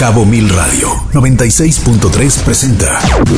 Cabo Mil Radio 96.3 presenta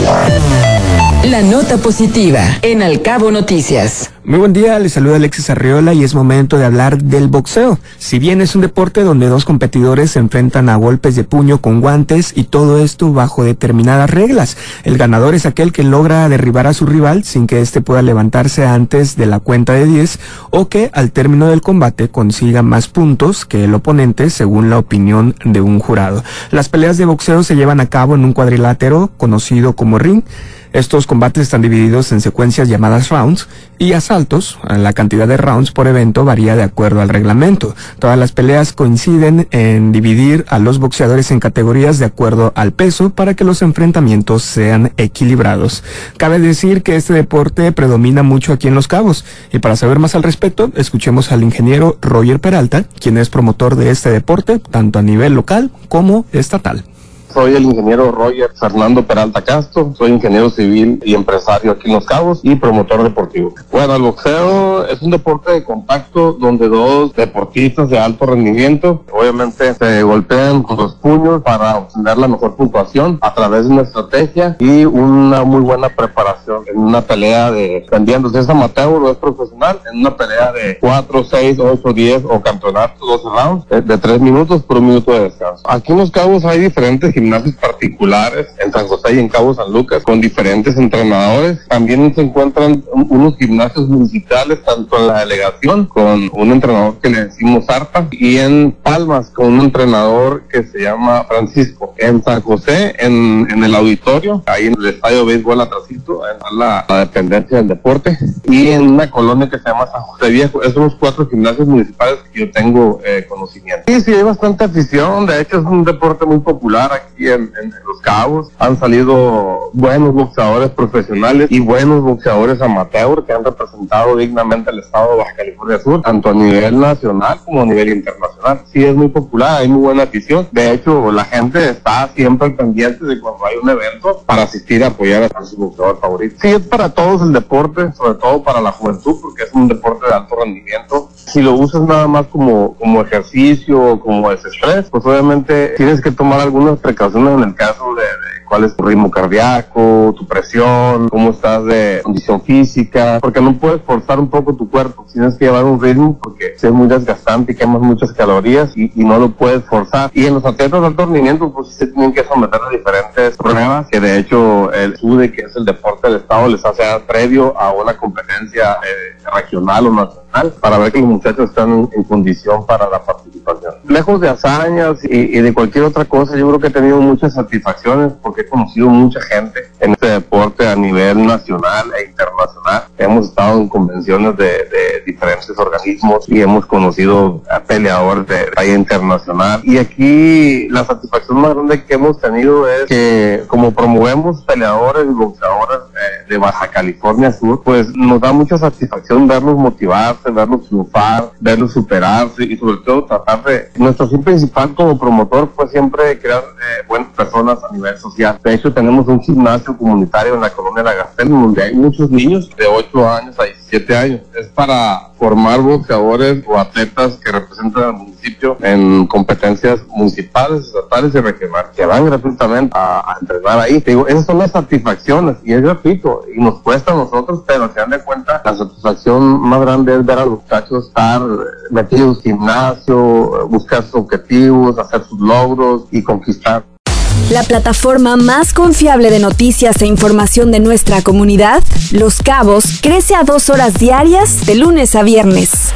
La Nota Positiva en Al Cabo Noticias. Muy buen día, les saluda Alexis Arriola y es momento de hablar del boxeo. Si bien es un deporte donde dos competidores se enfrentan a golpes de puño con guantes y todo esto bajo determinadas reglas, el ganador es aquel que logra derribar a su rival sin que éste pueda levantarse antes de la cuenta de 10 o que al término del combate consiga más puntos que el oponente según la opinión de un jurado. Las peleas de boxeo se llevan a cabo en un cuadrilátero conocido como ring. Estos combates están divididos en secuencias llamadas rounds y asaltos. La cantidad de rounds por evento varía de acuerdo al reglamento. Todas las peleas coinciden en dividir a los boxeadores en categorías de acuerdo al peso para que los enfrentamientos sean equilibrados. Cabe decir que este deporte predomina mucho aquí en Los Cabos y para saber más al respecto, escuchemos al ingeniero Roger Peralta, quien es promotor de este deporte tanto a nivel local como estatal. Soy el ingeniero Roger Fernando Peralta Castro, soy ingeniero civil y empresario aquí en Los Cabos y promotor deportivo. Bueno, el boxeo es un deporte de contacto donde dos deportistas de alto rendimiento obviamente se golpean con los puños para obtener la mejor puntuación a través de una estrategia y una muy buena preparación en una pelea dependiendo si es amateur o es profesional, en una pelea de 4, 6, 8, 10 o campeonato 12 rounds de 3 minutos por 1 minuto de descanso. Aquí en Los Cabos hay diferentes gimnasios particulares en San José y en Cabo San Lucas con diferentes entrenadores. También se encuentran unos gimnasios municipales tanto en la delegación con un entrenador que le decimos Arpa y en Palmas con un entrenador que se llama Francisco. En San José en el auditorio, ahí en el estadio de béisbol atrasito, en la dependencia del deporte, y en una colonia que se llama San José Viejo. Esos son los 4 gimnasios municipales que yo tengo conocimiento. Sí, hay bastante afición. De hecho es un deporte muy popular aquí en Los Cabos. Han salido buenos boxeadores profesionales y buenos boxeadores amateur que han representado dignamente al estado de Baja California Sur, tanto a nivel nacional como a nivel internacional. Sí, es muy popular, hay muy buena afición. De hecho, la gente está siempre al pendiente de cuando hay un evento para asistir a apoyar a su boxeador favorito. Sí, es para todos el deporte, sobre todo para la juventud, porque es un deporte de alto rendimiento. Si lo usas nada más como ejercicio, como desestrés, pues obviamente tienes que tomar algunas precauciones en el caso de cuál es tu ritmo cardíaco, tu presión, cómo estás de condición física, porque no puedes forzar un poco tu cuerpo, tienes que llevar un ritmo porque es muy desgastante y quemas muchas calorías y no lo puedes forzar. Y en los atletas de alto rendimiento pues se tienen que someter a diferentes pruebas, que de hecho el SUDE, que es el deporte del estado, les hace previo a una competencia regional o nacional para ver que los muchachos están en condición para la participación. Lejos de hazañas y de cualquier otra cosa, yo creo que he tenido muchas satisfacciones porque he conocido mucha gente en este deporte a nivel nacional e internacional. Hemos estado en convenciones de diferentes organismos y hemos conocido a peleadores de talla internacional. Y aquí la satisfacción más grande que hemos tenido es que como promovemos peleadores y boxeadores de Baja California Sur, pues nos da mucha satisfacción verlos motivarse, verlos triunfar, verlos superarse y sobre todo tratar de... Nuestro fin principal como promotor fue siempre crear buenas personas a nivel social. De hecho, tenemos un gimnasio comunitario en la colonia La Gastel, donde hay muchos niños de 8 años a 17 años. Es para formar boxeadores o atletas que representan al municipio en competencias municipales, estatales y regionales, que van gratuitamente a entrenar ahí. Te digo, esas son las satisfacciones y es gratuito y nos cuesta a nosotros, pero se dan de cuenta, la satisfacción más grande es ver a los muchachos estar metidos en gimnasio, buscar sus objetivos, hacer sus logros y conquistar. La plataforma más confiable de noticias e información de nuestra comunidad, Los Cabos, crece a 2 horas diarias de lunes a viernes.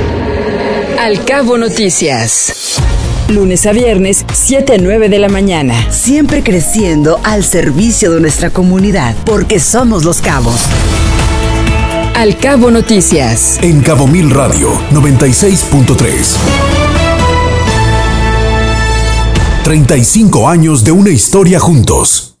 Al Cabo Noticias. Lunes a viernes, 7 a 9 de la mañana. Siempre creciendo al servicio de nuestra comunidad, porque somos Los Cabos. Al Cabo Noticias. En Cabo Mil Radio 96.3. 35 años de una historia juntos.